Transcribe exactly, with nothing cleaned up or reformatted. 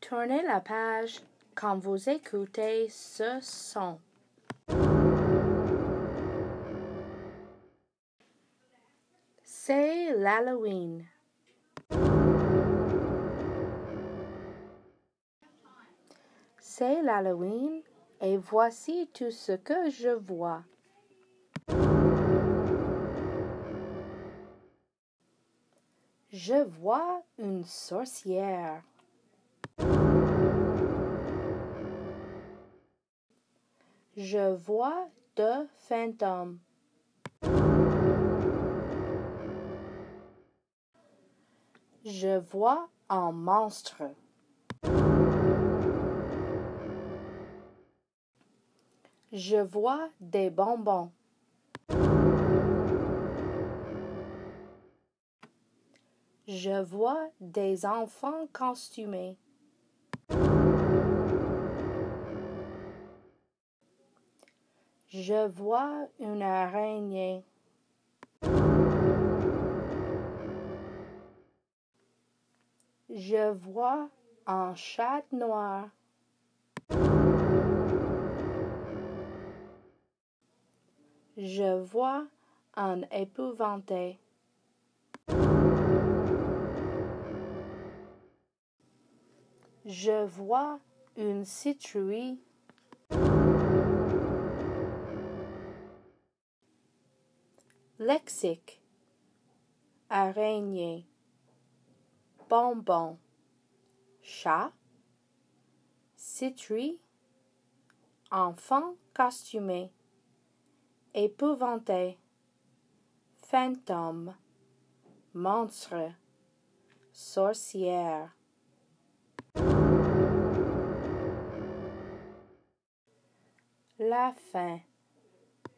Tournez la page quand vous écoutez ce son. C'est l'Halloween. C'est l'Halloween et voici tout ce que je vois. Je vois une sorcière. Je vois deux fantômes. Je vois un monstre. Je vois des bonbons. Je vois des enfants costumés. Je vois une araignée. Je vois un chat noir. Je vois un épouvantail. Je vois une citrouille. Lexique, araignée, bonbon, chat, citrouille, enfant costumé, épouvantail, fantôme, monstre, sorcière. La fin.